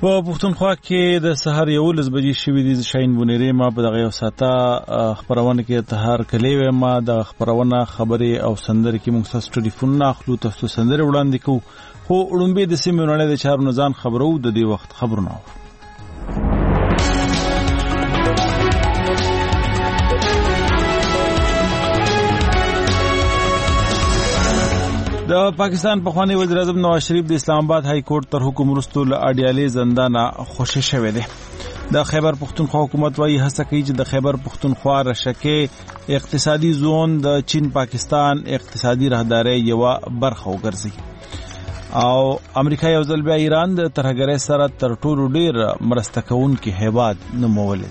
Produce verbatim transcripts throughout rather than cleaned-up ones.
په پښتونخوا کې د سهار یولس بجې شوې دي. شاهین بونیری ما په دغه یو ساعته خبرونه کې تهار کلی ما د خبرونه خبرې او سندرې کې موږ تاسو ټلیفون اخلو تاسو سندرې وړاندې کوو خو وړاندې د سیمې نړۍ د چارو نزان خبرو د دې وخت خبرونه د پاکستان پخوانی وزیر اعظم نواز شریف د اسلام آباد های کورټ تر حکم وروسته له اډیالې زندانه خوشی شوی دی. د خیبر پختونخوا حکومت وايي هڅه کوي چې د خیبر پختونخوا رشکه اقتصادي زون د چین پاکستان اقتصادي راهداري یو برخه وګرځي او امریکا یو ځل بیا ایران د ترهګرۍ سره تر ټولو ډیر مرسته کوونکی هیواد نومول.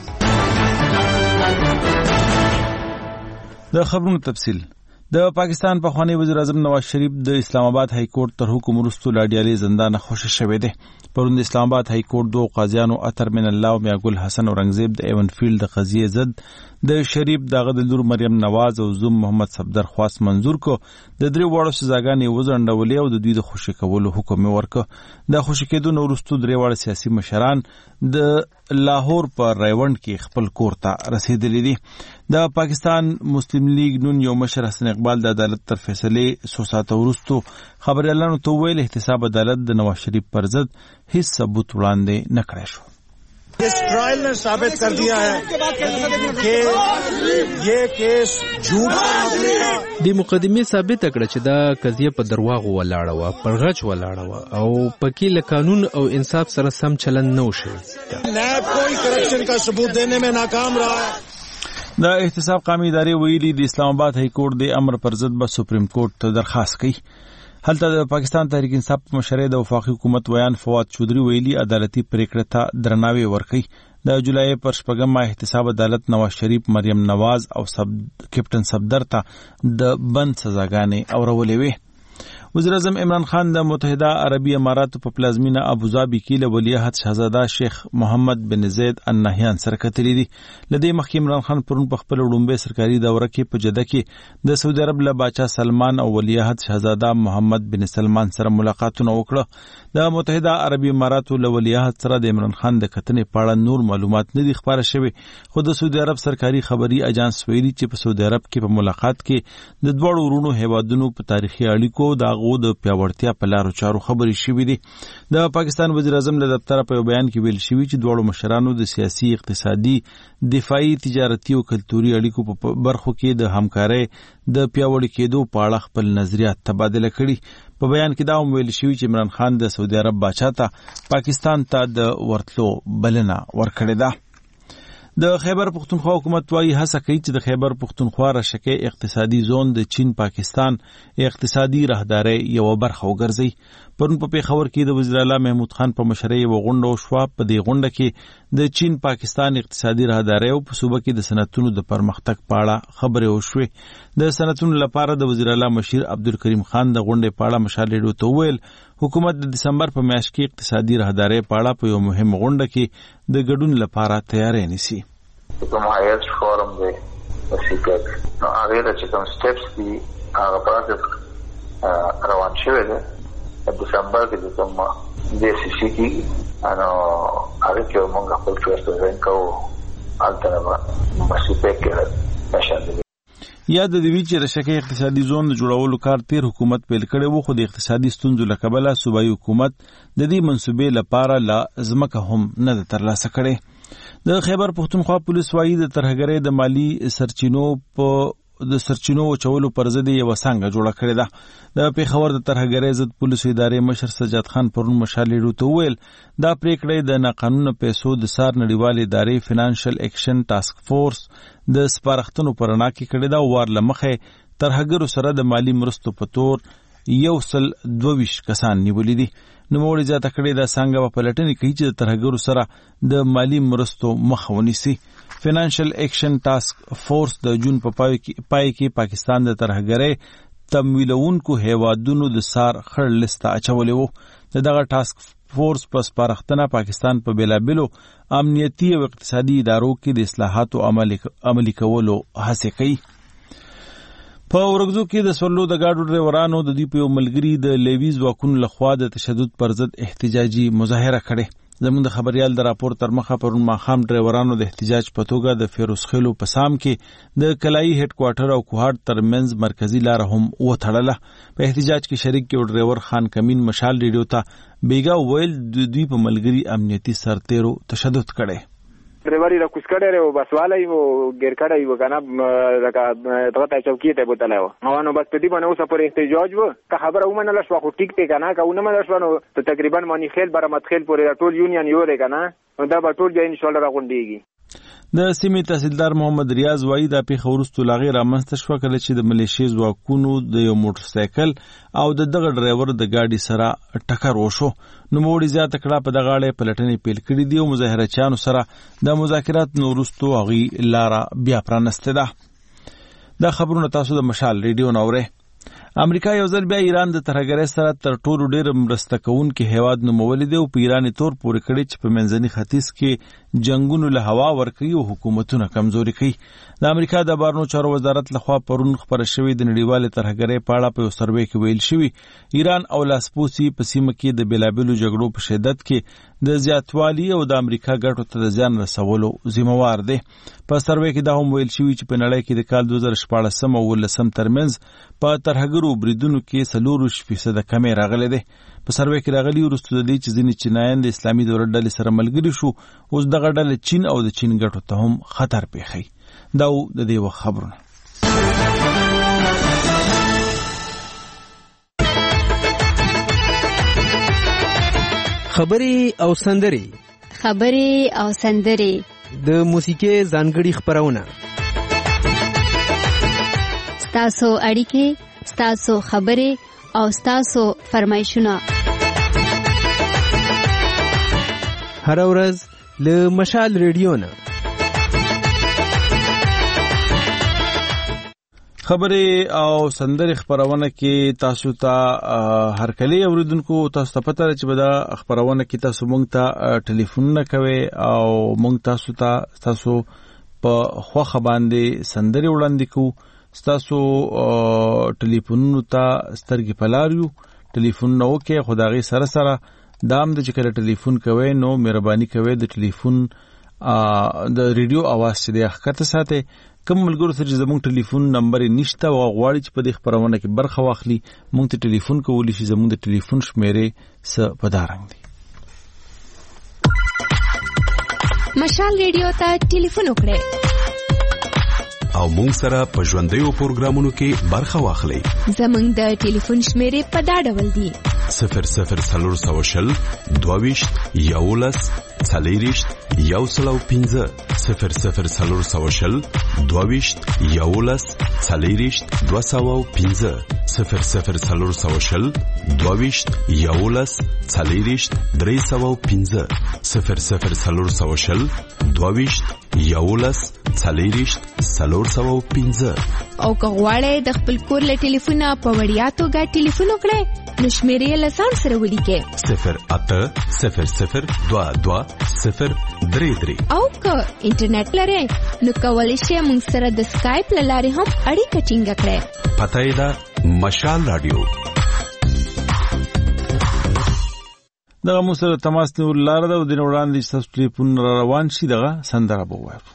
د خبرونو تفصیل د پاکستان پخوانی وزیر اعظم نواز شریف د اسلام آباد های کورټ تر حکم وروسته له اډیالې زندانه خوشی شوی دی. پرون د اسلام آباد های کورټ دوه قاضیانو اتر من الله او میاګل حسن اورنګزیب د ایون فیلډ د قضیې ضد د شریف دغه د لور مریم نواز او زوم محمد صفدر خواست منظور کو. د درې واړو سزاګانې وزنډولې او د دوی د خوشی کولو حکم ورکړ. د خوشی کېدو وروسته درې واړه سیاسي مشران د لاهور په رایوند کې خپل کور ته رسیدلي دي. د پاکستان مسلم لیگ نون یو مشر حسن اقبال د عدالت تر فیصلې څو ساعته وروسته خبريالانو ته ویل احتساب عدالت د نواز شریف پر ضد هیڅ ثبوت وړاندې نه کړی شو. इस ट्रायल ने साबित कर दिया है कि ये केस झूठ है. د مقدمې ثابت کړه چې دا قضیه په درواغ ولاړه و پر غچ ولاړه و او پکې له قانون او انصاف سره سم چلن نه وشي. نیب کوئی کرپشن کا ثبوت دینے میں ناکام رہا ہے. د احتساب قومي ادارې ویلي د اسلام آباد های کورټ د امر پر ضد به سپریم کورټ ته درخواست کوي. هلته د پاکستان تحریک انصاف په مشرۍ د وفاقي حکومت ویان فواد چودري ویلي عدالتي پریکړه ته درناوی ورکړي. د جولای پر شپږمه احتساب عدالت نواز شریف مریم نواز او سب کیپټن صفدر ته د بند سزاګانې اورولې وې. وزیر اعظم عمران خان د متحده عربي اماراتو په پلازمینه ابوظبي کې له ولیعهد شهزاده شیخ محمد بن زید النهیان سره کتلي دي. لدې مخکې عمران خان پرون په خپل وړومبه سرکاري دوره کې په جده کې د سعودي عرب له باچا سلمان او ولیعهد شهزاده محمد بن سلمان سره ملاقاتونه وکړه. د متحده عربي اماراتو له ولیعهد سره د عمران خان د کتنې په اړه نور معلومات نه دي خبره شوی خو د سعودي عرب سرکاري خبري اجانس ویلي چې په سعودي عرب کې په ملاقات کې د دوه ورونو هیوادونو په تاریخي اړیکو د او د پیاوړتیا په لارو چارو خبرې شوې دي. د پاکستان وزیر اعظم له دفتر په بیان کې ویل شوی چې دوه مشرانو د سیاسي اقتصادي دفاعي تجارتي او کلتوري اړیکو په برخو کې د همکارۍ د پیاوړي کېدو په اړه خپل نظریات تبادله کړي. په بیان کې دا هم ویل شوی چې عمران خان د سعودي عرب باچا ته پاکستان ته د ورتلو بلنه ورکړې ده. د خیبر پختونخوا حکومت وايي هڅه کوي چې د خیبر پختونخوا رشکه اقتصادي زون د چین پاکستان اقتصادي راهداري یو برخه وګرځي. پرون په پیښور کې د وزیر اعلی محمود خان په مشرۍ یو غونډه وشوه. په دې غونډه کې د چین پاکستان اقتصادي راهداري او په صوبه کې د صنعتونو د پرمختګ په اړه خبرې وشوې. د صنعتونو لپاره د وزیر اعلی مشیر عبدالکریم خان د غونډې په اړه مشالې ته وویل حکومت د دسمبر په میاشت کې اقتصادي راهداري په اړه په یو مهم غونډه کې د ګډون لپاره تیاری نیسي. کوم هایست فورم دی وسیکت نو هغه د چې کوم سټیپس دي هغه پروسس روان شوی دی. د دسمبر کې د کوم د سی سی کې انو هغه کې موږ خپل فرست ورن کوو الټرنیټ مسیپک کې نشته. یا د دوی چې رشکه اقتصادي زون د جوړولو کار تیر حکومت پیل کړی وو خو د اقتصادي ستونزو له کبله صوبایي حکومت د دې منصوبې لپاره لا ځمکه هم نه ده ترلاسه کړې. د خیبر پختونخوا پولیس وايي د ترهګرۍ د مالی سرچینو په د سرچینو چولو پر ضد یو څنګه جوړه کړې ده. د پیښور د ترهګرۍ ضد پولیسو ادارې مشر سجاد خان پرون مشالې ته وویل دا پریکړه د ناقانونه پیسو د سار نړیوال ادارې فینانشل اکشن ټاسک فورس د سپارښتنو پر رڼا کې کړې ده. وار لمخه ترهګرو سره د مالی مرستو په تور یو سل دوه ویشت کسان نیولې دي. نوموړي زیاته کړې ده څنګه په پلټنې کوي چې د ترهګرو سره د مالی مرستو مخه ونیسي. فینانشل اکشن ټاسک فورس د جون په پای کې پاکستان د ترهګرۍ تمویلونکو هیوادونو د سار خړ لیست اچولې وو. دغه ټاسک فورس په سپارښتنه پاکستان په بیلابلو امنیتي او اقتصادي ادارو کې د اصلاحاتو عملي کولو هڅه کوي. په ورغزو کې د سولو د گاډو ډرایورانو د دوی په ملګری د لیویز واکونو لخوا د تشدد پر ضد احتجاجي مظاهره کړې. زموږ د خبريال د راپور تر مخه پرون ماخام ډرایورانو د احتجاج په توګه د فیروز خیلو په سام کې د کلایي هډ کوارټر او کوهاټ ترمنځ مرکزی لار هم وتړله. په احتجاج کې شریک یو ډرایور خان کمین مشال ریډیو ته بیګا ویل د دوی په ملګری امنیتي سرتیرو تشدد کړي. ډرایوري را کوس کړي او بسواله یو ګر کړي و کنه لکه دغه چوکۍ ته بوتله و نو نو بس په دې باندې اوسه پر احتجاج و که خبره ومنه لښ واخو ټیک ته کنه که ونه منل شو نو تقریبا مانی خیل برمت خیل پورې ټول یونین یو دی کنه نو دا به ټول ځای ان شاء الله راغونډيږي. د سیمې تحصیلدار محمد ریاض وایي دا پیښه وروسته لاغې رامنځته شوه کله چې د ملیشیا ځواکونو د یو موټر سایکل او د دغه ډرایور د ګاډي سره ټکر وشو. نوموړي زیاته کړه په دغه اړه پلټنې پیل کړې دي او مظاهرچیانو سره د مذاکرات نو وروسته هغې لاره بیا پرانستې ده. دا خبرونه تاسو د مشال ریډیو نه اورئ. امریکا یو ځل بیا ایران د ترهګرۍ سره تر ټولو ډېر مرسته کوونکی هیواد نومولی دی او په ایران تور پورې کړی چې په منځني ختیځ کې جنگونو له هوا ورکوي او حکومتونه کمزوري کوي. د امریکا د بهرنیو چارو وزارت لخوا پرون خپره شوې د نړیوالې ترهګرۍ په اړه په یو سروې کې ویل شوي ایران او لاسپوڅي په سیمه کې د بېلابېلو جګړو په شدت کې د زیاتوالي او د امریکا ګټو ته د زیان رسولو ذمہوار دی. په سروې کې دا هم ویل شوي چې په نړۍ کې د کال دوه زره شپاړسم او اوولسم ترمنځ په ترهګرو بریدونو کې څلور فیصده کمې راغلی دی. په سروې کې راغلي وروسته د دې چې ځینې چینایان د اسلامي دولت ډلې سره ملګري شو اوس دغه ډلې چین او د چین ګټو ته هم خطر پیښوي. دا د دې وخت خبرونه. خبرې او سندرې خبرې او سندرې د موسیقي ځانګړي خبرونه ستاسو اړیکې ستاسو خبرې او ستاسو فرمایشونه هر ورځ له مشال ریډیو نه. خبرې او سندرې خبرونه کې تاسو ته هر کله اوریدونکو تاسو ته پته چې به دا خبرونه کې تاسو مونږ ته ټلیفون کوي او مونږ تاسو ته تاسو په خوخه باندې سندرې وړاندې کوو. تاسو ټلیفونونو ته سترګې پلاریو ټلیفون نو کې خدای سره سره دام د چې کله ټلیفون کوي نو مهرباني کوي د ټلیفون د ریډیو आवाज چې د حقیقت ساتي کوم ملګرو سره چې زموږ ټلیفون نمبر نشته او غواړي چې په دې خبرونه کې برخه واخلي مونږ ته ټلیفون کولی شي. زموږ د ټلیفون شمیرې څه په دارنګ دي. مشال ریډیو ته ټلیفون وکړئ او مونږ سره په ژوندیو پروګرامونو کې برخه واخلئ. زموږ د ټلیفون شمیرې په دا ډول دي: صفر صفر څلور سوه شل دوه ویشت یولس څلېرویشت یو سل او پنځه صفر صفر څلور سوه شل دوه ویشت یولس څلېرویشت دوه سوه او پنځه صفر صفر څلور سوه شل دوه ویشت یولس څلېرویشت درې سوه او پنځه صفر صفر څلور سوه شل دوه ویشت یولس څلېرویشت څلور سوه او پنځه. او که غواړئ د خپل کور له ټلیفونه په وړیا توګه ټلیفون وکړئ نو شمیرې له ځان سره ولیکئ: صفر اته صفر صفر دوه دوه صفر درې درې. او که انټرنیټ لرئ نو کولی شئ موږ سره د سکایپ له لارې هم اړیکه ټینګه کړئ. پته یې ده مشال رادیو. دغه موږ سره تماس نیول لاره ده او د وړاندې ستاسو ټلیفون را روان شي دغه سندره به ووایو.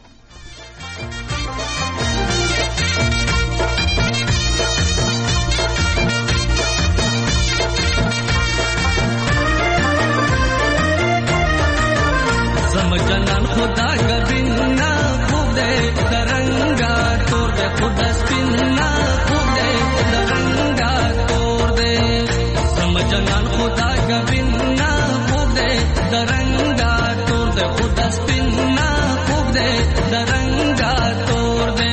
जनान खुदा गबिना खुदे तरंगा तोड़ दे खुदा स्पिना खुदे तरंगा तोड़ दे समझनान खुदा गबिना खुदे तरंगा तोड़ दे खुदा स्पिना खुदे तरंगा तोड़ दे.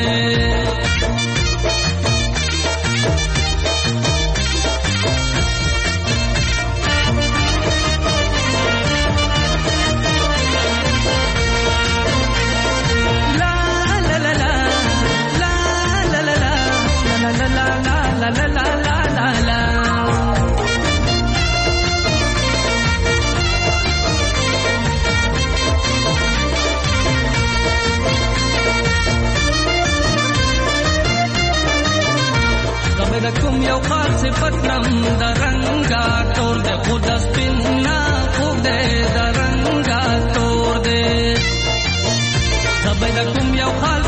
کوم یو خاص صفتم درنګا ټول د خدا سپینا خو دې درنګ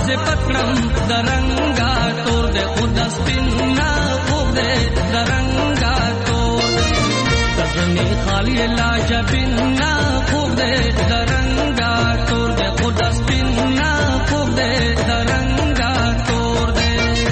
دې پکړم درنګا تور دې خود سپینا خوب دې درنګا تور دې دغني خالی لا جبینا خوب دې درنګا تور دې خود سپینا خوب دې درنګا تور دې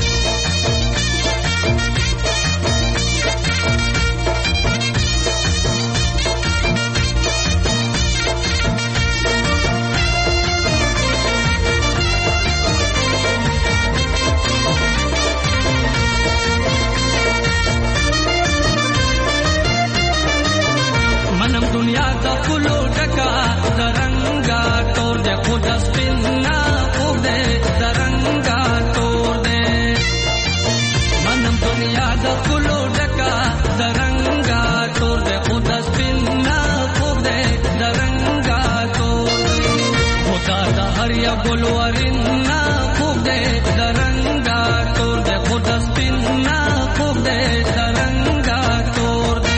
منم دنیا کا کلو ڈکا درنگا توڑ دے خود سپینا خوب دے درنگا توڑ دے منم دنیا کا کلو ڈکا درنگا توڑ دے خود سپینا خوب دے درنگا توڑ دے خدا دا ہر یا گلورینا خوب دے درنگا توڑ دے خود سپینا خوب دے درنگا توڑ دے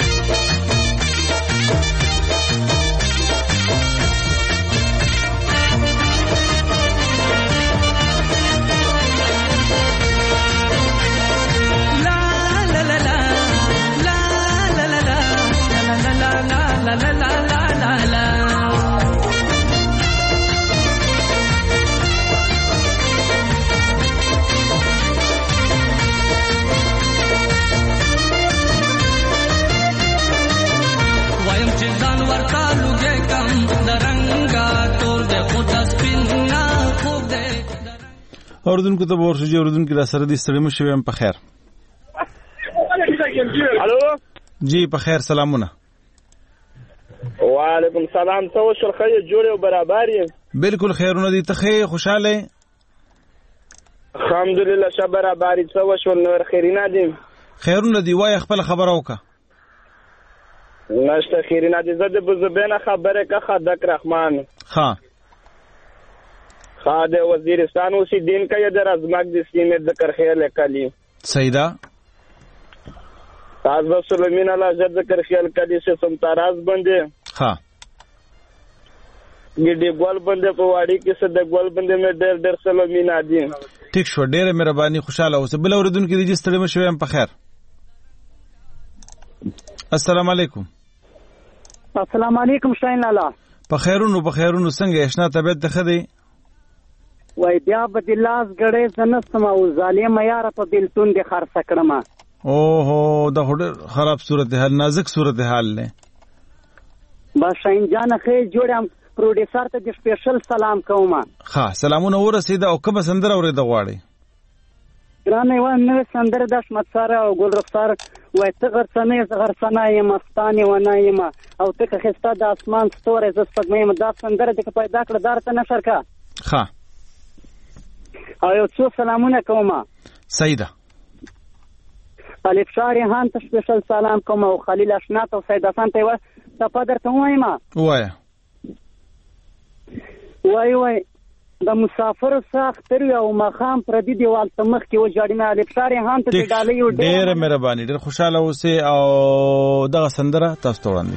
la la la la la la waim chizan warta luge kam daranga tor de khud spinna khub de اوردون کو ته ورشي اوردون کې را سره دي ستړي مشو هم په خیر الو جی په خیر سلامونه وعلیکم سلام ته وشل خیر جوړ او برابر یې بالکل خیرونه دي ته خیر خوشاله الحمدلله ش برابر ته وشل نور خیرینه دي خیرونه دي وای خپل خبره وکا نشته خیرینه دي زده بزبنه خبره کا خدک رحمان ها خاده وزیرستان اوسې دین کې در ازماک د سیمه د کرخیل کلی سیدا تاز سلمین الله جد کرخیل کلی سے سمتاراز بندے ها ګډي ګول بندے په واړی کې صد ګول بندے مې ډېر ډېر سلمین ادي ټیک شو ډېر مهرباني خوشاله اوسه بل اوردون کې دي ستړي مشو هم په خیر السلام علیکم السلام علیکم شاین لالا په خیرونو په خیرونو څنګه اشنا طبيعت ته خدي وای بیا به د لاس غړې زنستم او ظالم یاره په بلتون د خرڅ کړم او هو دا خراب صورتحال نازک صورتحال نه بس شاین جان خې جوړم پروډوسر ته د سپیشل سلام کوم ها سلامونه ورسېده او کوم سندره اورې د غواړي ګرانه و نو سندره د شمت سره او ګل رخسار وای ته غرسنې غرسنه یم مستانه و نه یم او ته خسته د اسمان ستوره ز سپګمې دا سندره د پیدا کړ دارته نشر کا ها او یو څو سلامونه کوم سیدا الف شاری هان ته سپیشل سلام کوم او خلیل اشنا ته سید حسن ته و صفه درته وایم وای وای وای د مسافر ساختر او مخام پردي دیوال ته مخ کې و جاړینه الف شاری هان ته ډالې یو ډېر مهرباني ډېر خوشاله اوسه او دغه سندره تاسو ته وړاندې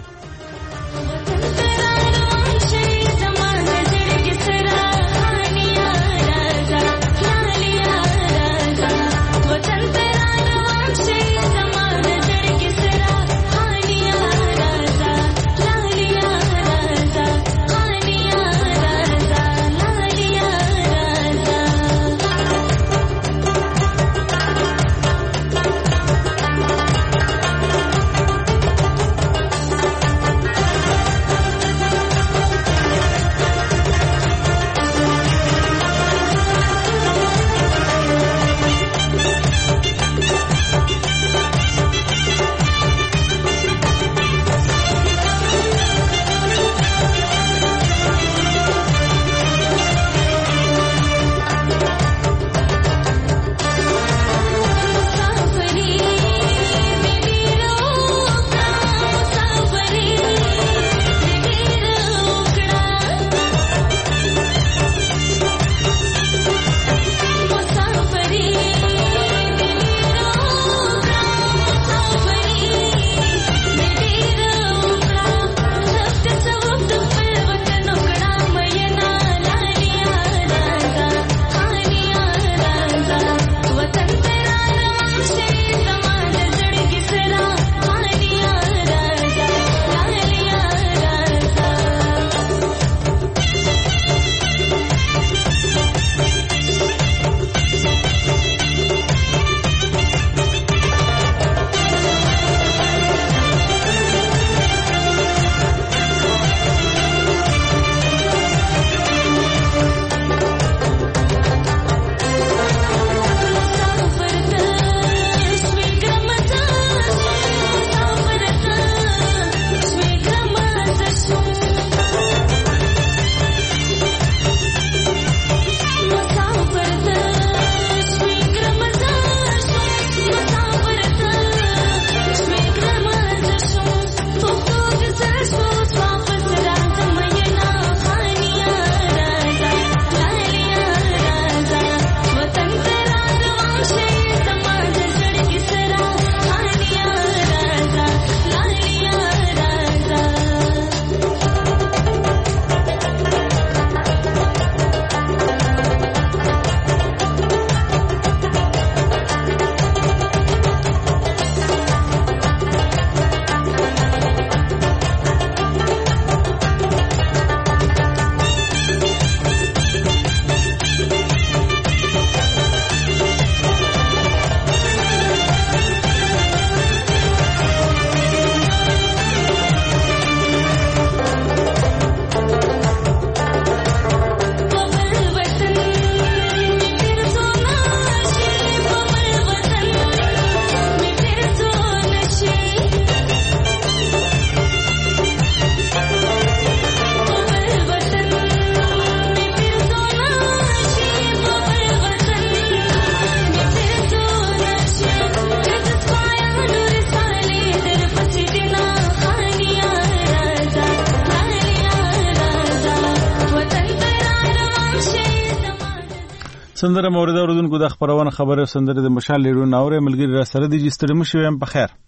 سندره مورد اوردونکو د خبرونه خبره سندره د مشال لیډو ناوره ملګری را سره د جستړي مشو هم په خیر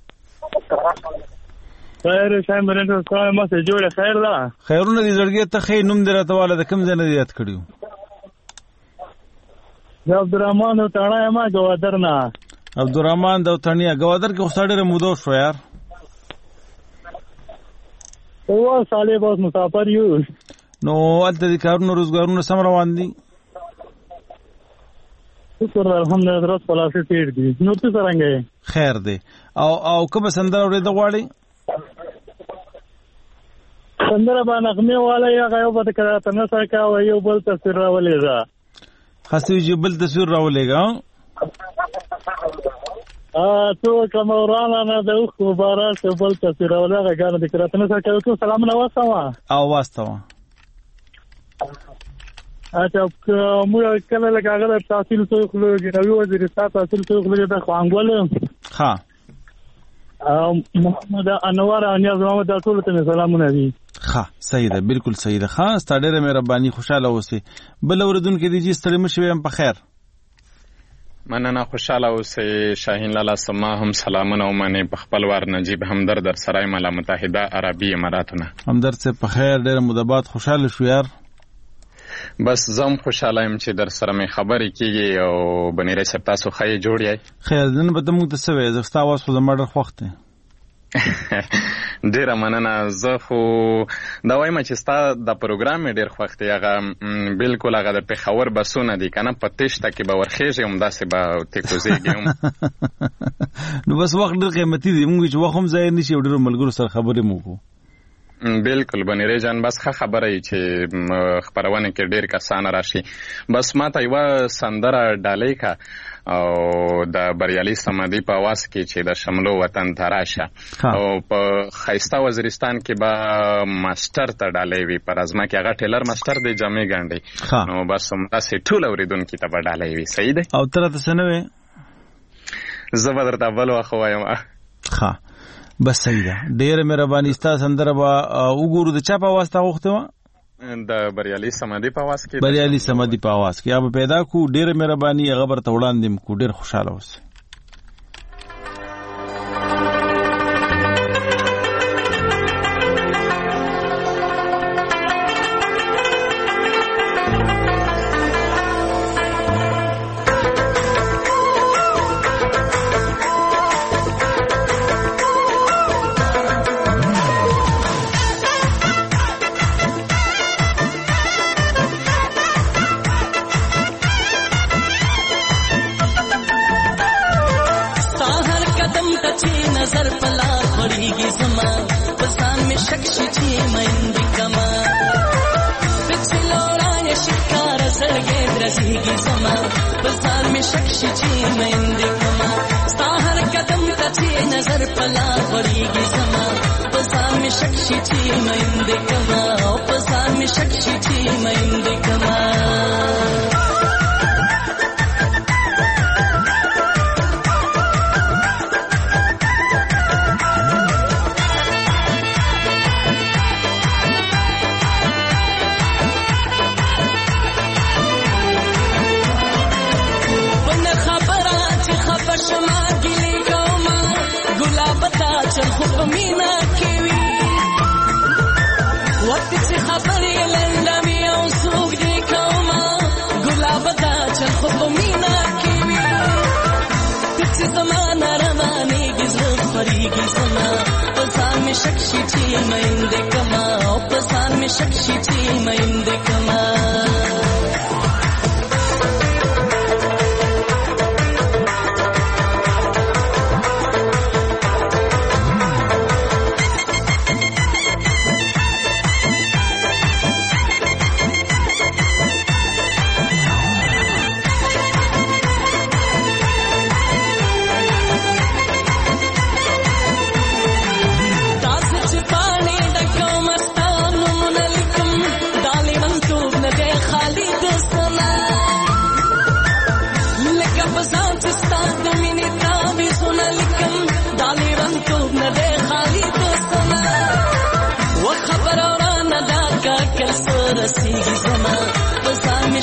خیر شایم برنده سلام ما سه جوړه خیر ده خیرونه دې زړګي ته خې نوم درته والا د کم ځای نه یاد کړیو د عبدالرحمن او تاڼه ما گوادر نه عبدالرحمن د تاڼه گوادر کې خساړه مودو شو یار او ساله باز مسافر یو نو الته د کارونو روزګارونو سم روان دي شکر الحمدلله درس خلاصې تیر دي نو څه څنګه خیر دی او او کوم سندره اورېد غواړي سندره باندې نغمه والا یا غيو بد کړه تنه سره کا و یو بل تصویر راولېږه خاصه یو بل تصویر راولېږه ا تو کوم ورانا نه د خبره څه بل تصویر راولېږه ګان د کړه تنه سره کا سلام نو واسطه او واسطه اته مو کله لګاغه تحصیل څو خلک نوې وزیر تحصیل څو خلک د خوانګول ها محمد انور انیاز محمد ټول ته سلامونه دي ها صحیح ده بالکل صحیح ده ها ستاره مهرباني خوشاله اوسه بل اوردون کې دي ستړي مشوي هم په خیر مننه خوشاله اوسه شاهین لالا سما هم سلامونه ومنه په خپل وار نجیب همدرد در سرای ملا متحده عربی اماراتونه همدرد سے په خیر ډېر مدبات خوشاله شو یار بس زم خوشاله يم چې در سره مې خبرې کیږي او بنیرې سره تاسو خای جوړی خیر دن به موږ ته سوي زستا واس خو د مړ خوخته ډیره مننه زه خو دا وایم چې ستا د پروګرام ډیر خوښته هغه بالکل هغه د پیښور بسونه دي کنه پتهشته کې به ورخېږي هم داسې به تکوزيږي نو بس وخت ډیر قیمتي دی موږ چې وخت هم ځای نشي ډیر ملګرو سره خبرې مو کو بالکل بنیرې جان بس ښه خبره ای چې خبرونه کې ډیر کسان راشي بس ما ته یو سندره ډالې کا او د بریالي سمدي په واس کې چې د شملو وطن تراشه او په خیستا وزیرستان کې به ماستر ته ډالې وی پر ازما کې هغه ټیلر ماستر دی جامې ګاندي نو بس هم تاسو ټول اوریدونکو ته ډالې وی صحیح دی او تر تاسو نه وي زبردست اول واخو وایم ها بس صحیح ده ډېر مهرباني ستاسو سندره با وګورو د چا په واسطه غوښته و د بریالي سمدي په واس کې بریالي سمدي په واس کې اب پیدا کو ډېر مهرباني خبر ته وړاندې کو ډېر خوشاله اوسه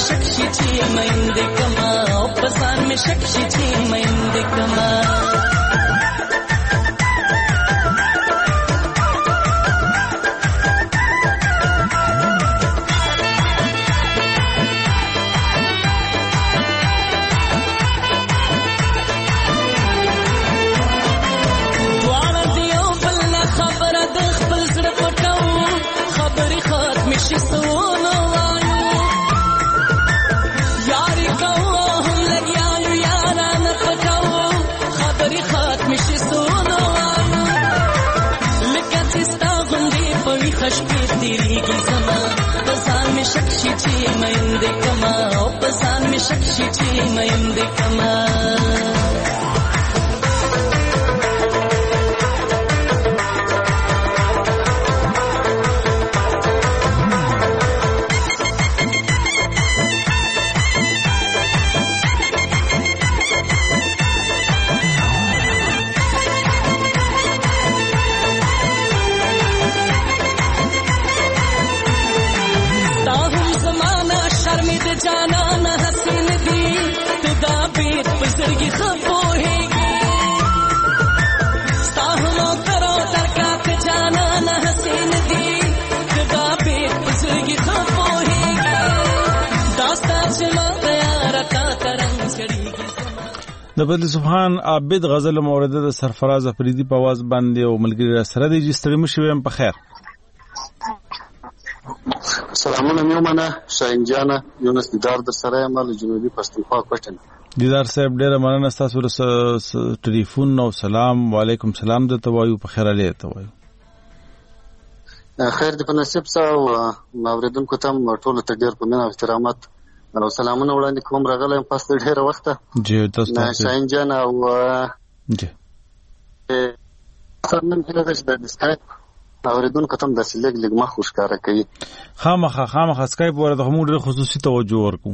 شکشي چې مېند کما او پسان می شکشي چې مېند کما شکشي چې مېند کما او پسان می شکشي چې مېند کما د بدل سبحان عابد غزل مورده د سرفراز افریدي په आवाज باندې او ملګری سره د جستړي مشویم په خیر. سلامونه میومنه شاهین جان یونس دیدار در سره مال جنوبي پښتونخوا کوټن. دیدار صاحب ډیره مننه تاسو سره ټلیفون او سلام وعلیکم سلام د توایو په خیر علي توایو. خیر دې په نصیب سره اوریدونکو ته ټول ته ډیر په مینه احترامات او سلامونه وړاندې کوم راغلی یم پس ډېره وخته جی تاسو ته شاهین جان او جی نن هیله ده چې د سکایپ اورېدونکو ته هم داسې لږ لږ مخ ښکاره کوي خامخا خامخا سکایپ ورته موږ ډېر خصوصي توجه ورکوو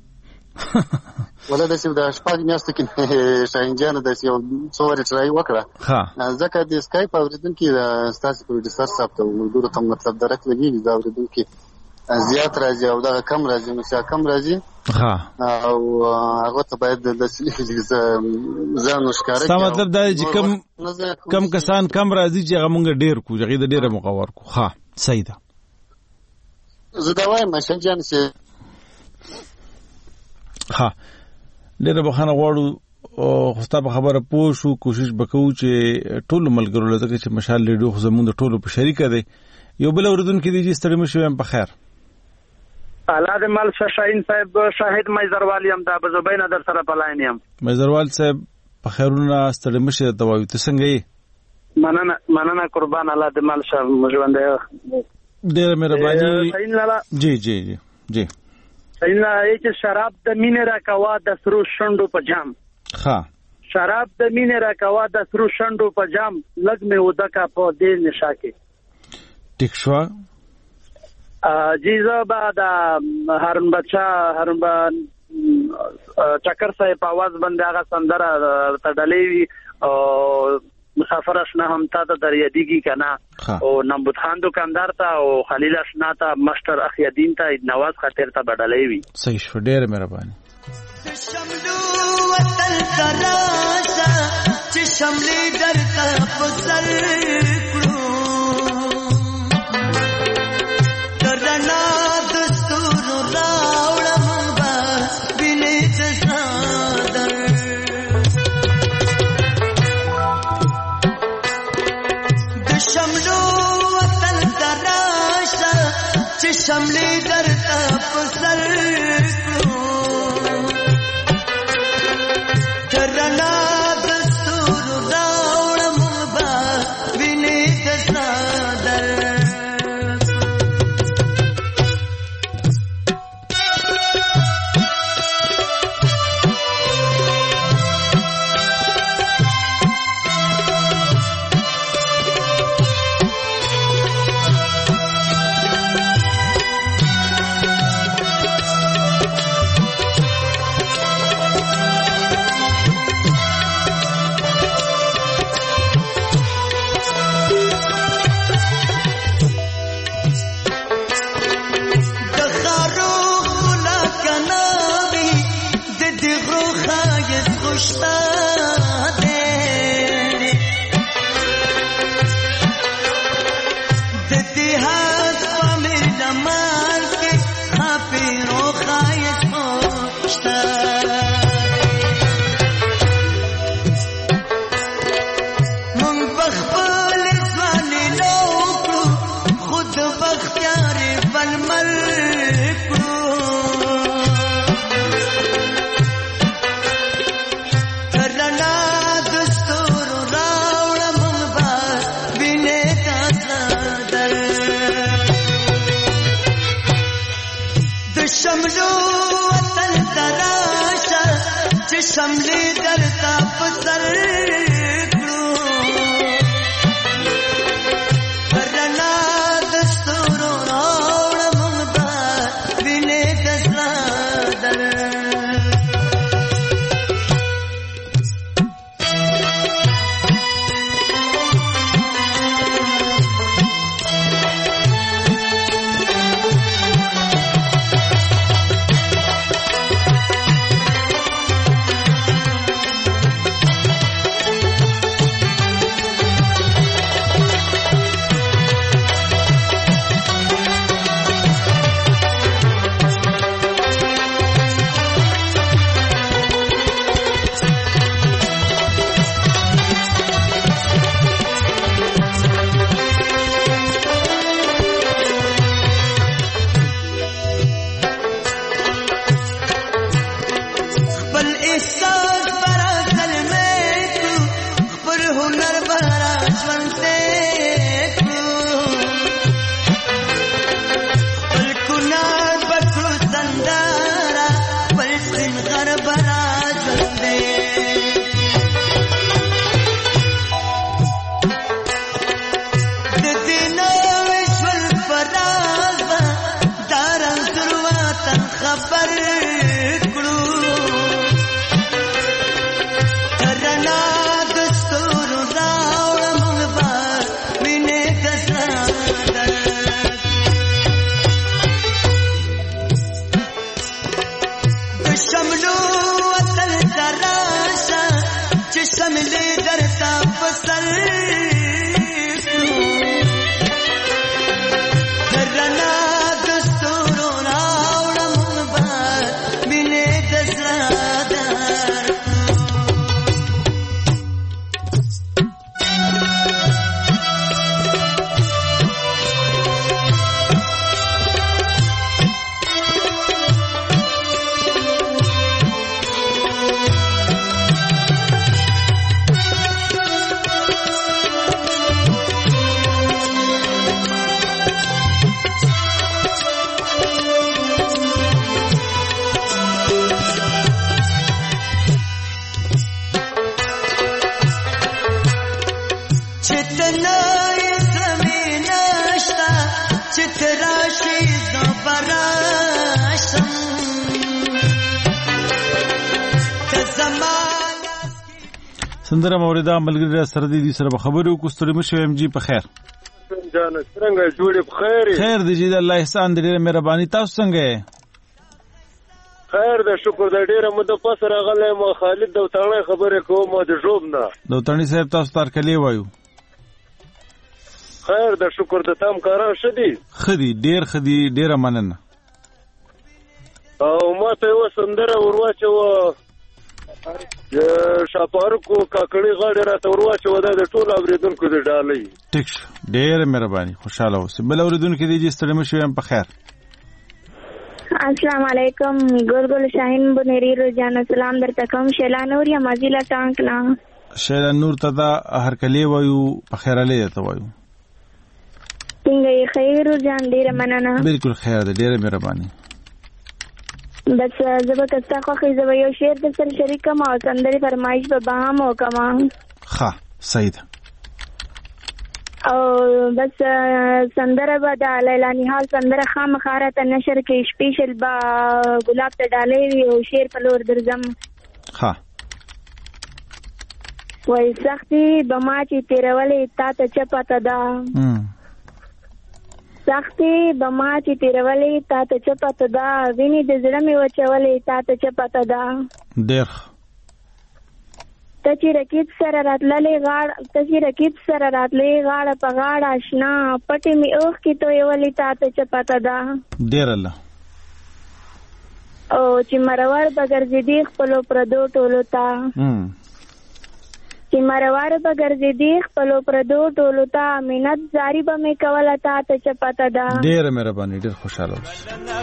ولا داسې د شپږ میاشتو کې شاهین جان داسې یو څو وارې ټرای وکړه ځکه د سکایپ اورېدونکي ستاسې پروډیوسر صاحب ته ملګرو ته مطلب درک لګېږي د اورېدونکي زیات راځي او دغه کم راځي نو چې کم راځي او هغه ته باید د ځان ښکاره ستا مطلب دا دی چې کم کم کسان کم راځي چې هغه مونږ ډېر کړو هغې د ډېره موقع ورکړو ښه صحیح ده زه دا وایم شاهین جان چې ښه ډېره بخښنه غواړو خو ستا په خبره پوه شو کوشش به کوو چې ټولو ملګرو له ځکه چې مشال ریډیو خو زموږ د ټولو په شریکه دی یو بل اورېدونکی دی چې ستړي مه شوی یم په خیر الله دې مل شه شاهین صاحب شاهد میزروال یم دا بزبینه در سره په لاین یم میزروال صاحب په خیرونه ستړي مه شې ته وایو ته څنګه یې مننه مننه قربان الله دې مل شه ژوندی ډېره مهرباني جی جی جی جی شاهین لاله چې شراب د مینې راکوه د سرو شونډو په جام ښه شراب د مینې راکوه د سرو شونډو په جام لږ مې ودکه په دې نشا کې ټیک شو جیزه بعد هارون بچا هارون چکر صاحب په आवाज باندې هغه سندره تډلې او مسافر اشنا هم تا ته دریادیږي کنه او نمبود خان دکاندار ته او خلیل اشنا ته مستر اخیدین ته نواز خاطر ته بدلې وي صحیح شو ډېر مهرباني شملو وطن تراشا چې شملې درته پسر کړو درنا دستور راوړم با وینې څادر د شملو وطن تراشا چې شملې درته پسر کړو درنا دستور راوړم با وینې د شملو وطن تراشه چې شملې درته په سر کړو رڼا د ستورو راوړه موږ به وینې د زړه در سندره موریدا ملګری سره دي سره خبرو کو ستړي مشه ام جی په خیر جان څنګه جوړې په خیر خیر دي جی الله احسان دې مهرباني تاسو څنګه خیر ده شکر ده ډیره مده پس راغله ما خالد دوتانه خبره کوم د جوب نه دوتانی صاحب تاسو تر کلی وایو خیر ده شکر ده تام کاران شدي خدي ډیر خدي ډیره مننه او ما ته و سندره ورواچو شاپارکو کاکړي غاړه راته ورواچو دا د ټول اوریدونکو د ډالۍ ټیک ډېر مهرباني خوشاله اوسئ بل اوریدونکو دې چې ستړي مشو هم په خیر السلام علیکم ګل ګل شاهین بنيري روزانه سلام درته کوم شیلا نور یا مازیلا ټانکلا شیلا نور ته دا هر کلی وایو په خیر علي ته وایو څنګه یې خیر روزان ډېر مننه بالکل خیر ده ډېر مهرباني بس زبا کستا خوخی زبا یو شیر در سر شریک کما و سندری فرمایش با باهم و کما خوا صحیح ده او بس سندر با دا لیلانی حال سندر خام خارت نشر که شپیشل با گلاب تا ڈالے وی و شیر پلور درزم خوا وی سختی بما چی تیرولی تا تا چپا تا دا سختی بما چې تیرولی تا ته چپته دا ویني د زړه مې وچولی تا ته چپته دا ډېر ته چې رقیب سره راتللی غاړه ته چې رقیب سره راتللی غاړه په غاړه اشنا پټې مې اوښکې تویولې تا ته چپته دا ډېر الله او چې مرور به ګرځېدې خپلو پردو ټولو ته چې مرور به ګرځېدې خپلو پردو ټولو ته منت زاري به مې کوله تا ته چپته ده ډېره مهرباني ډېر خوشحاله اوسئ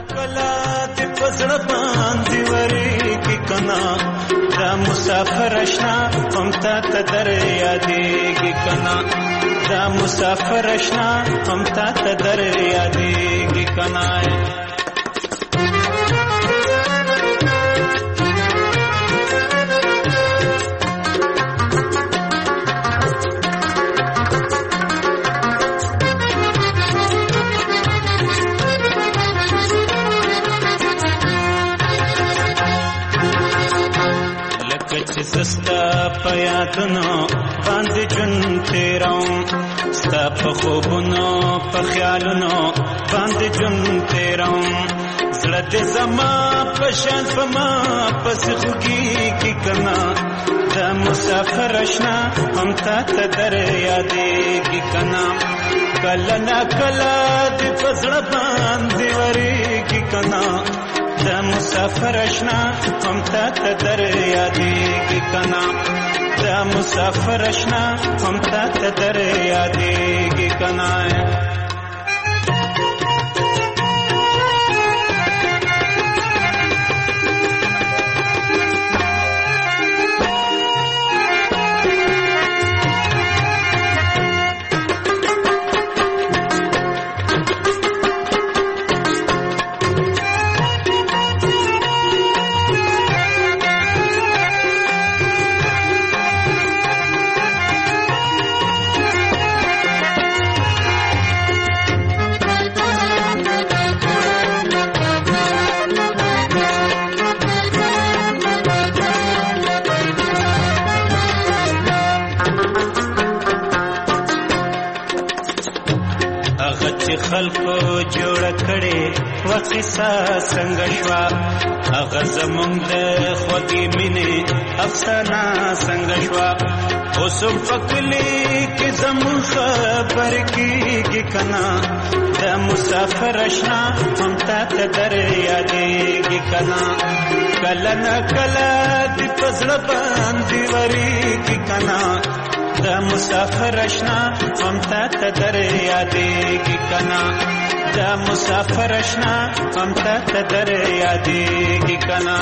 دا مسافر اشنا هم تا ته در یادېږي کنه دا مسافر اشنا هم تا ته در یادېږي کنه چې زستا په یادونو باندې ژوند تیروم ستا په خوبونو په خیالونو باندې ژوند تیروم زړه دې زما په شان په ما پسې خوږېږي کنه د مسافر اشنا هم تا ته در یادېږي کنه کله نا کله دې په زړه باندې ورېږي کنه د مسافر اشنا هم تا ته در یادېږي کنه د مسافر اشنا هم تا ته در یادېږي کنه خلکو جوړ کړي وقصه څنګه شوا هغه زمونږ د خوږې مینې افسانه څنګه شوا اوس په کلي کې زمونږ خبر کېږي کنه د مسافر اشنا هم تا ته در یادېږي کنه کله نه کله دې په زړه باندې ورېږي کنه د مسافر اشنا هم تا ته در یادېږي کنه د مسافر اشنا هم تا ته در یادېږي کنه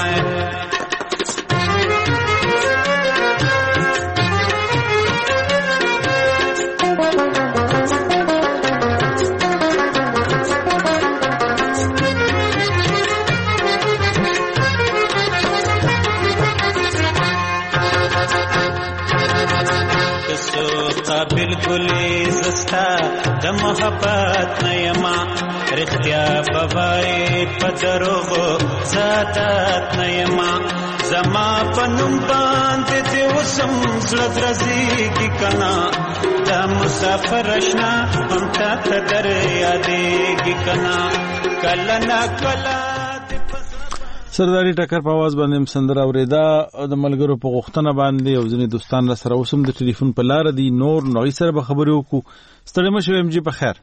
بالکل زستا د محبت نیما رښتیا بوای په دروغو ذاتات نیما زما پنوم باندې دې وسم زړه درځيږي کنا د مسافر اشنا هم تا ته در یادېږي کنا کله نا کله سرداري ټکر په आवाज باندې سندره اوریدا د ملګرو په غوښتنه باندې او ځینې دوستان را سره اوسم د ټلیفون په لار دي نور نوې سره به خبرې وکړو ستړي مشه ام جی په خیر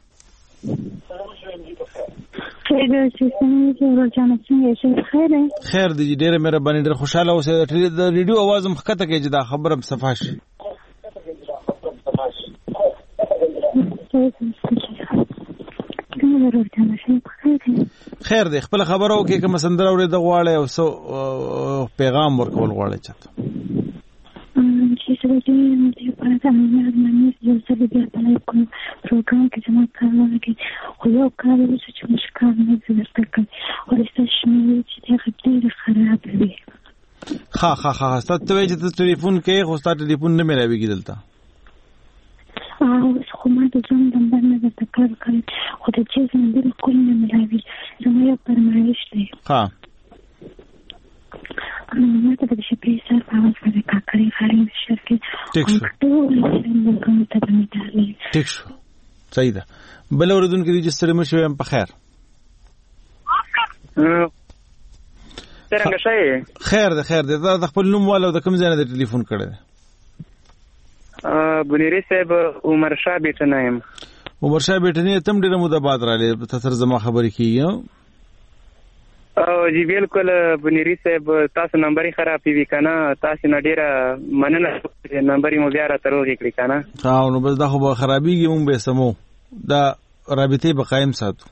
خیر دی ډیره مهرباني ډیر خوشاله اوسه د ریډیو आवाज مخکته کې چې دا خبره صفاش خیر دی خپل خبرو کې کوم سندره اورې د غواړې او سو پیغام ورکول غواړې چاته چې سره دې دې په اړه باندې یو څه دې په اړه کوم پروګرام کې چې ما کارونه کې خو یو کار چې مشکل نه درته کوي او ستاسو چې دې خپل خراب وي ها ها ها ستاسو ته چې ټلیفون کې خو ستاسو ټلیفون نه ملويږي دلته او خو ما د ځان د باندې د تکرار کړی خو د چې زموږ بالکل نه ملایوي زموږ یو پرمایش دی ها نو ماته د شپې سره په اواز باندې کاکړې خاري شرکت ټول څنګه کوم ته مې ټیک شو صحیح ده بل اوردون کې ريجستر مې شوم په خیر څنګه شي خیر ده خیر ده د خپل نوم والو د کوم ځای نه ټلیفون کړی بنيري صاحب عمر شاه بیٹنه يم عمر شاه بیٹنه تم ډیره موده بعد را لې تاسو زما خبرې کیو او جی بالکل بنيري صاحب تاسو نمبر خراب وی کنه تاسو نه ډیره مننه نمبر مو بیا را تروږي کړی کنه ها نو بس دا خو خرابېږي مونږ به سمو دا رابطه به قائم ساتو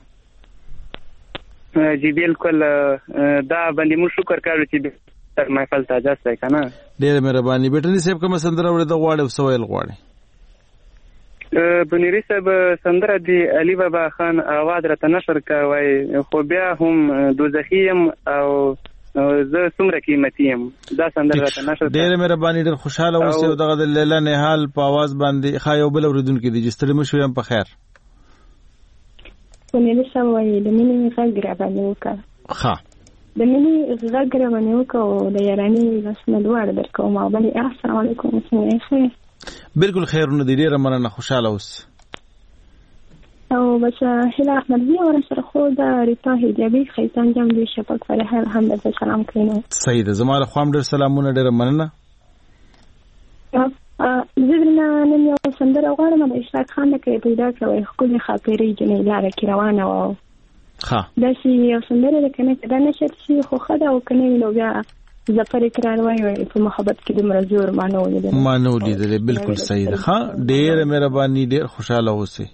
جی بالکل دا باندې مو شکر کړو چې تر محفل تاجه ځای کنه ډېر مهرباني بیٹنی صاحب کوم سندره وړه د غواړې سوال غواړي بنيري صاحب سندره دی علي بابا خان आवाज راته نشر کوي خو بیا هم دوزخیم او زه څومره قیمتي یم دا سندره راته نشر ډېر مهرباني ډېر خوشاله اوسئ او دغه د لیلا نهال په आवाज باندې خایو بل اوریدونکو دي چې ستړي مشو یم په خیر بنيري صاحب وایي د مینې غږ را باندې وکړه ها د مینې زړه باندې وکړو د یارانې لاسونه دواړه درکوم او بلې السلام علیکم څنګه یې؟ بالکل خیرونه دي، ډېره مننه، خوشحاله اوسئ. او بس هلا احمدی ور سره خو د ریتا حجابي خیتان جام دي شپږ فرحه هم د سلام کینو. صحیح ده، زموږ خو هم ډېر سلامونه، ډېر مننه. زه نن یو سندره غواړم د اشراق خان کې پیدا کړې خپل خاطرې جنې لاره کې روانه و. ها دا چې یو سندره ده کنه دا نشر شي خو خدا او کنه نو بیا ظفر اقرار وایي په محبت کې د مرزور مانو لیدل مانو لیدل بالکل صحیح ده. ها ډېر مهرباني، ډېر خوشاله اوسئ.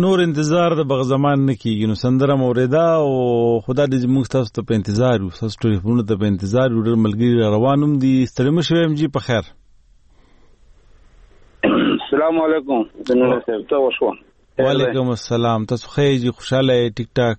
نور انتظار د بغ زمان نه کیږي. نو سندره موریدا او خدا دې موږ تاسو ته په انتظار یو، تاسو ټلیفون ته په انتظار یو. ډېر ملګری روانم دي، ستړي مشو ام جی په خیر. السلام علیکم. جنرال صاحب ته وشو. وعلیکم السلام. تاسو خیجی خوشاله ټیک ټاک؟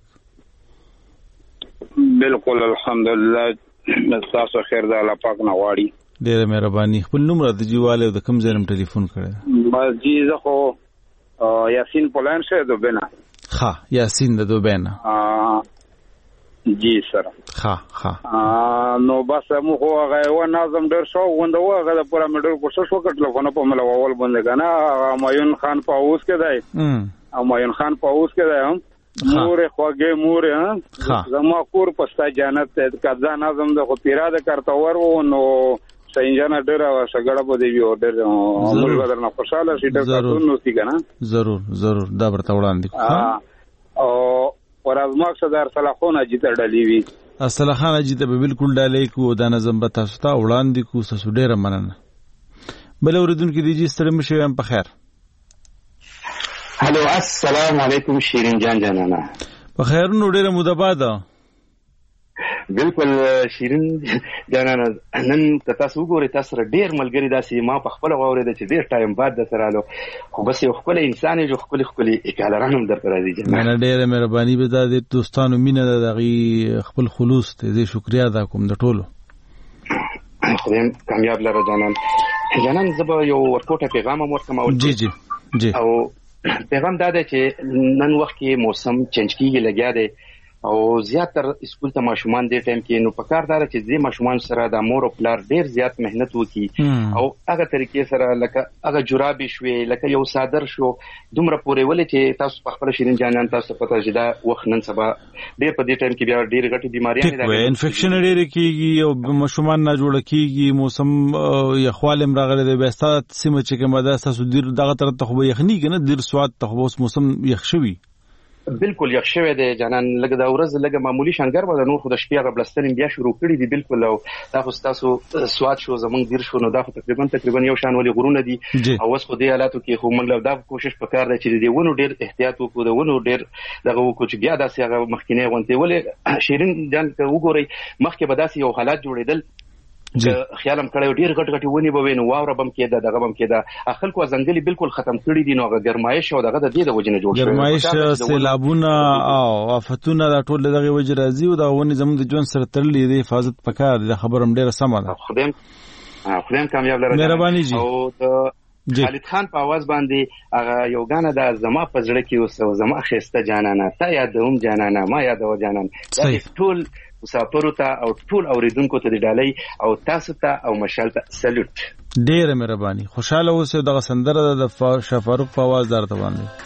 بالکل الحمدلله. تاسو خیر ده، الله پاک نه غواړي. ډېره مهرباني. خپل نوم راته جیواله د کوم ځای نه ټلیفون کړی؟ بس جی زه خو یاسین پولان شه دوبینا. ها یاسین د دوبینا. جی سر. ها ها نو بس مو خو هغه و نظم ډېر شو غونډه و هغه پر میډر کوشش وکړ ټلیفون په مل اول باندې کنه مایون خان په اوس کې دی او مایون خان په اوس کې دی هم مور خوګه مور ها زما کور پستا جنت ته قبضه نظم د خو پیرا د کارتور و نو سنجنا ډېر شګړه په دی وی اورډر مول بدر نه خوشاله شي ډېر تاسو نو سی کنه. ضرور ضرور دا برته وړاندې او اور از مقصد ارسل خون اجیته ډالې وی. ارسل خان اجیته به بالکل ډالې کو دا نظم به تاسو ته وړاندې کو. تاسو ډېر مننه. بل اوریدونکو دی جی ستړي مشو ام په خیر. هلو السلام علیکم شیرین جان جانانا. په خیر نو ډېر موده بعد. بالکل شیرین جانانا نن که تاسو وګورئ تاسو ډېر ملګری داسې ما په خپل غوړې د چې ډېر ټایم بعد د سره لو خو بس یو خپل انسان جو خپل خپل اکالران هم درته راځي. جانانا ډېر مهرباني به د دوستانو مینه د دغه خپل خلوص ته زه شکریا ادا کوم د ټولو. خدای کامیاب لره جانان. جانان زه به یو ورکوټه پیغام ورکوم. جی جی جی. او پیغام دا دی چې نن وخت کې موسم چینج کیږي لګیا دی او زیاتره اسکول ته ماشومان دې ټایم کې نو په کار دار چې دې ماشومان سره د مور او پلار ډېر زیات مهنت وکړي او هغه طریقې سره لکه هغه جرابې شوې لکه یو صادر شو دومره پورې ولې چې تاسو په خپل شیرین جانان تاسو پته چې دا وخت نن سبا ډېر په دې ټایم کې بیا ډېر غټي بیماریاں دي انفیکشن ډېر کیږي او ماشومان نه جوړ کیږي موسم یخوالم راغلی دی بیا ستاسو سیمه چې کومه ده تاسو ډېر دغه طرف ته خو یخني کنه ډېر سواد ته اوس موسم یخ شوی. بالکل یخ شوی دی جانان. لکه دا ورځ لکه معمولی شانګر به نور خو د شپې هغه بلسترین بیا شروع کړي دي بالکل. او دا خو تاسو سواد شو زمونږ دیر شو نو دا خو تقریبا تقریبا یو شان ولې غرونه دي او اوس خو دې حالاتو کې خو موږ دا کوشش وکړ دی چې دې ونو ډیر احتیاط وکړو د ونو ډیر دغه وکړو چې بیا داسې هغه مخکینه غونته ولې شیرین جان ته وګورئ مخکې به داسې یو حالات جوړېدل چې خیالم کړی ډیر غټ غټي ونی به وینو واوره بم کېده دغه بم کېده خلکو ځنګلي بالکل ختم کړی دي نو هغه ګرمایش او دغه د دې د وجنه جوړ شوی ګرمایش سیلابونه او آفتونه د ټول دغه وجه راځي او دا ونی زموږ د ژوند سره تړلې دي حفاظت پکار د خبرم ډیره سمه ده. خدایم خدایم کامیاب لره. مهرباني جی. او د خالد خان په आवाज باندې هغه یو غانه د زما په زړه کې اوسه زما خسته جانانا تا یادوم جانانا ما یادو جانان دا ټول مسافر ته او ټول اوریدونکو ته د ډالۍ او تاسو ته او مشال ته سلوټ. ډېر مهرباني. خوشاله اوسئ. دغه سندره د شفاروق په आवाज درته باندې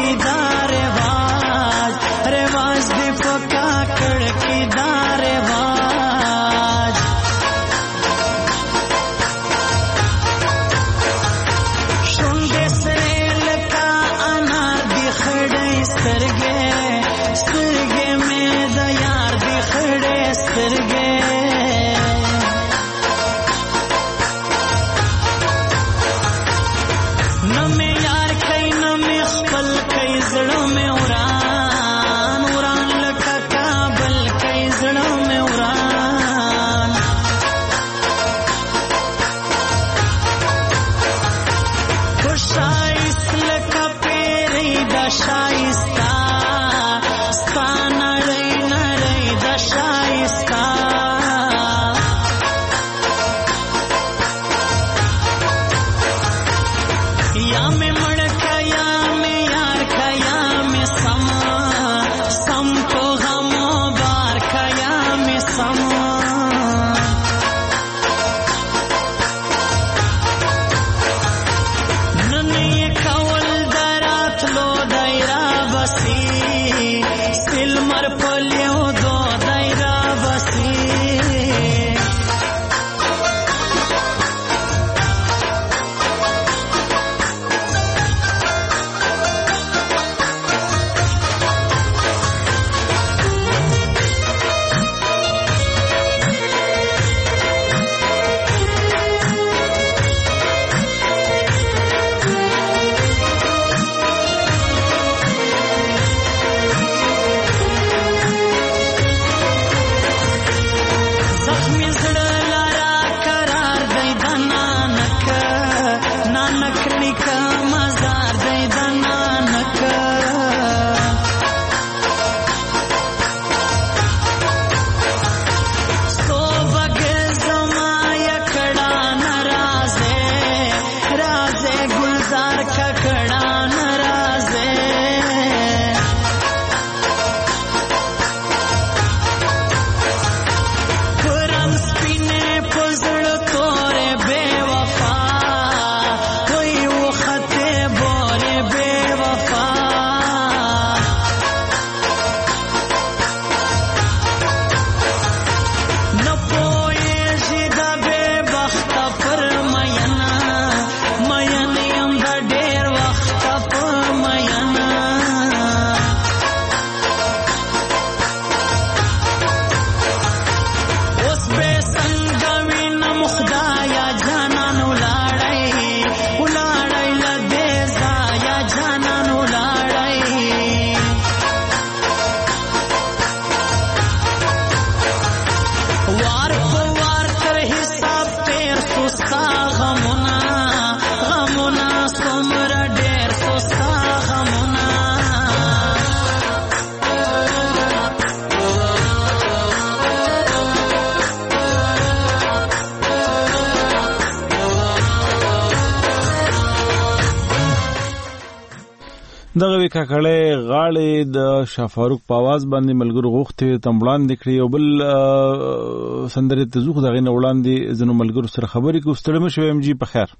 رواج رواج دی پکا کڑ کی دا رواج دغه وی کاکړې غاړې د شافاروق په आवाज باندې ملګرو غوښتي تمبلان دکړي او بل سندره تزوخ دغه نه وړاندې زنو ملګرو سره خبرې کو ستړم شو ام جی په خیر.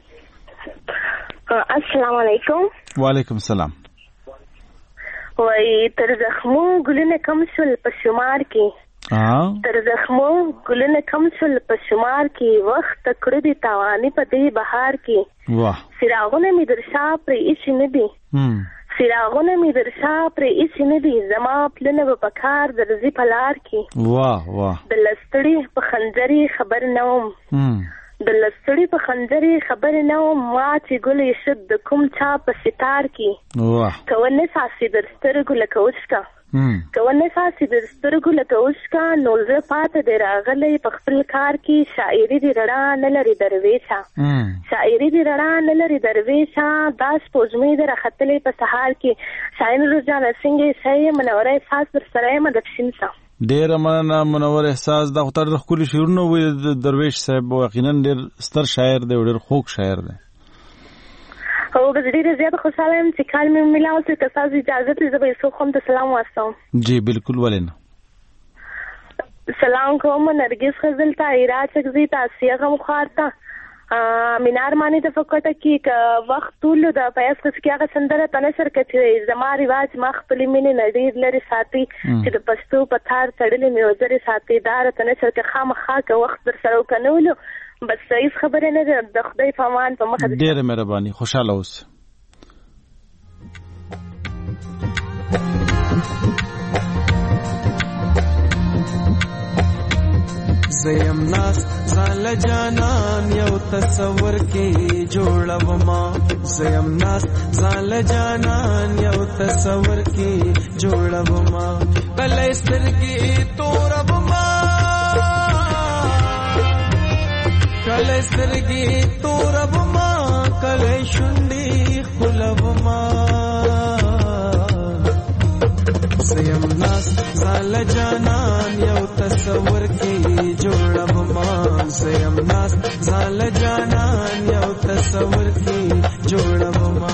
السلام علیکم. وعلیکم السلام. وای تر زخمو ګلونه کم شول په شمار کې تر زخمو ګلونه کم شول په شمار کې وخت کړی دی تاوانی په دې بهار کې واه سراغونه می در شا پر ایش نه دی سراغونه می در شا پر ایش نه دی زما پلنه په پکار درځي پلار کې واه واه د لستړي په خنجري خبر نوم د لستړي په خنجري خبر نوم ما چې ګلې شد د کوم چا په ستار کې واه کونه ساسي در سترګو لکه اوسکا کونه ساسي در سترګو لکه اوسکا نو زه پاتې دی راغلی په خپل کار کې شاعري دی رڼا نه لري درویشا شاعري دی رڼا نه لري درویشا دا سپوږمۍ دی راختلې په سهار کې شاعر روزانه څنګه شای منوره احساس در سره مدفشین سا ډیر مننه منور احساس د خطر د خولي شعرونه وي درویش صاحب یقینا ډیر ستر شاعر دی ډیر خوږ شاعر دی او د ډیره زیات خوشاله یم چې کال مې ملاو چې تاسو اجازه ته زه به یو کوم ته سلام واستم. جی بالکل ولنه سلام کوم نرګس خزل ته ایراد چکزي تاسیه غم خارتا مینار مانی د فکرته کې وخت ټول د پیاس کس کې هغه سندره تنشر کړي زما رواج ما خپل مینې نډیر لري ساتي چې د پښتو په تار تړلې مې وزري ساتي دار تنشر کې خامخا که وخت در سره وکنولو بس صحیح خبره نه ده د خدای په امان په مخه ډیره مهرباني خوشاله اوس. زیم ناس زال جانان یو تصور کې جوړوما زیم ناس زال جانان یو تصور کې جوړوما کله سترګې توربما کله سترګې توربما کله شونډې خلوما زیم ناس زال جانان یو تصور کې جوړوما زیم ناس زال جانان یو تصور کې جوړوما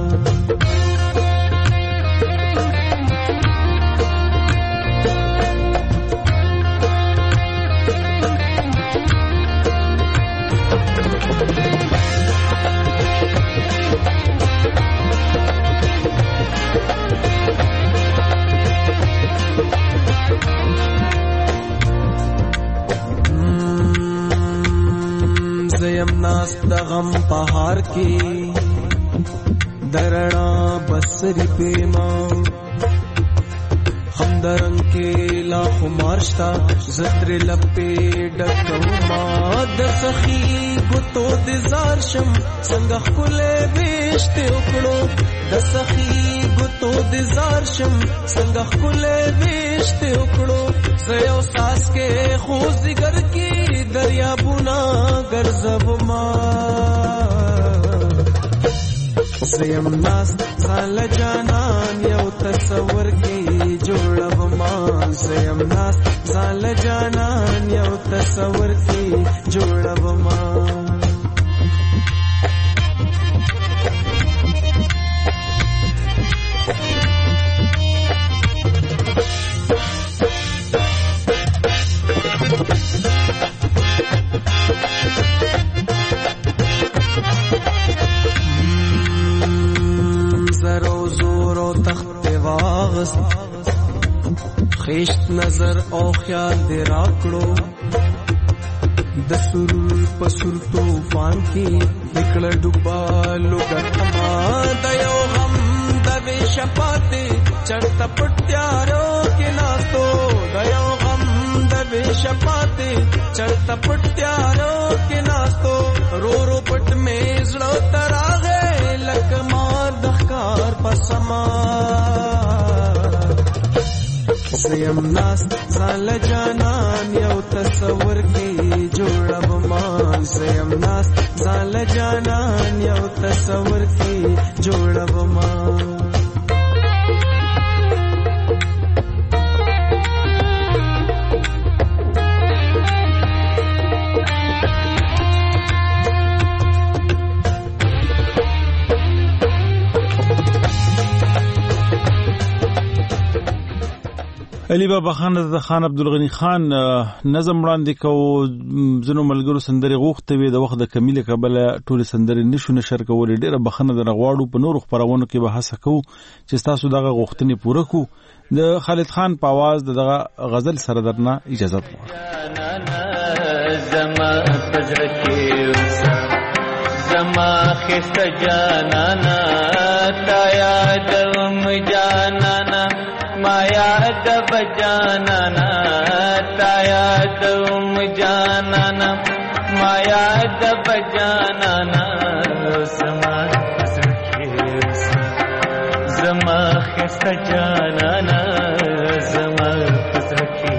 ناس د غم پهار کې درنا بسری پیما هم درنګ کې لا خمارشتا زتر لپې ډکوما د سخی ګوتو د زار شم څنګه خلې بيشته وکړو د سخی ګوتو د زار شم څنګه خلې بيشته وکړو زيو ساس کې خو زګر کې دریا بونا ګرځوما زیم ناس زال جانان یو تصور کې جوړوما زیم ناس زال جانان یو تصور کې جوړوما خیشت نظر او خیال دې راکړو د سرور پسور طوفان کې نکړه ډوبالو ګټما د یو غم د بشپاتې چرته پټیارو کې ناستو د یو غم د بشپاتې چرته پټیارو کې ناستو رو رو پټ مې زړه تراغه لکه مار د ښکار پسما زیم ناس زال جانان یو تصور کې جوړوما زیم ناس زال جانان یو تصور کې جوړوما علي بابا خان د خان عبدالغنی خان نظم وړاندې کو زنو ملګرو سندري غوښته وي د وخت د کمیله کبله ټول سندري نشو نشر کول ډیره بخنه د غواړو په نورو خبرونو کې به هڅه کوو چې تاسو دغه غوښتنې پوره کو. د خالد خان په आवाज دغه غزل سره درنه اجازه غواړم. زما پزړه کې زما خسته جانانا تا یادم جانانا ما یاد بجانانا تا یادم جانانا ما یاد بجانانا زما پزړه کې زما خسته جانانا زما پزړه کې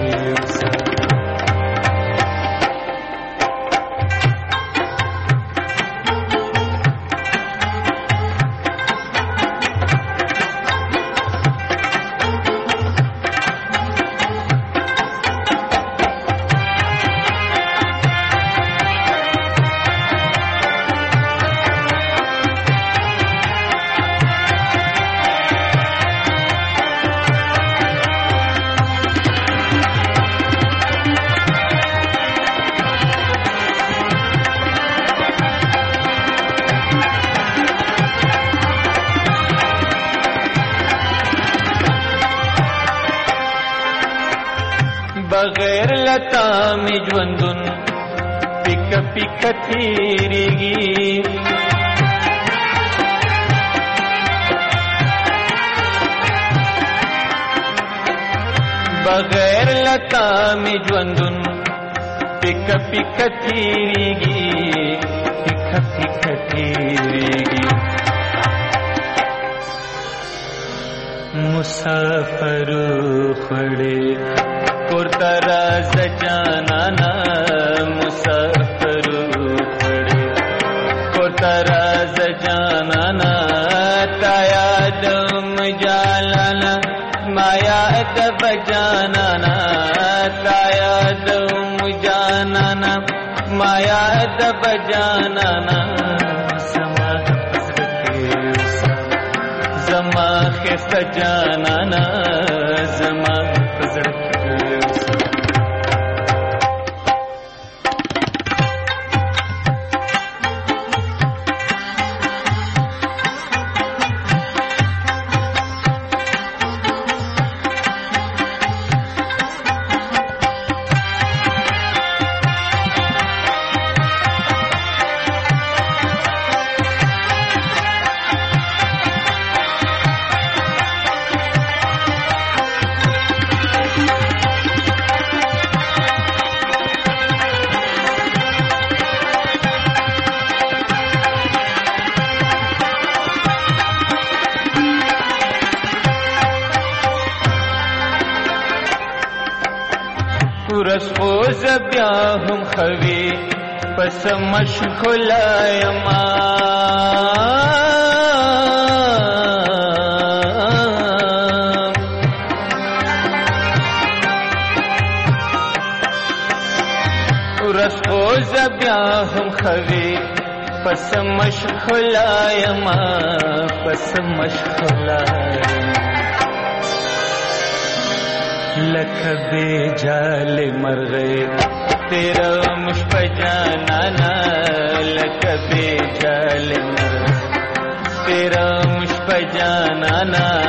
بغیر لتا می ژوندون پک پک تیریږي بغیر لتا می ژوندون پک پک تیریږي پک پک تیریږي مسافر خړې کور تراز جانانا مسافر خړې کور تراز جانانا تا یادم جانانا ما یاد بجانانا تا یادم جانانا ما یاد بجانانا زما زما خسته جانانا زما پزړه رسوز بیا هم خوي پس مشغولا یما رسوز بیا هم خوي پس مشغولا یما پس مشغولا لکھ بے جال مرغے تیرا مشپ جانانا لکھ بے جال مرغے تیرا مشپ جانانا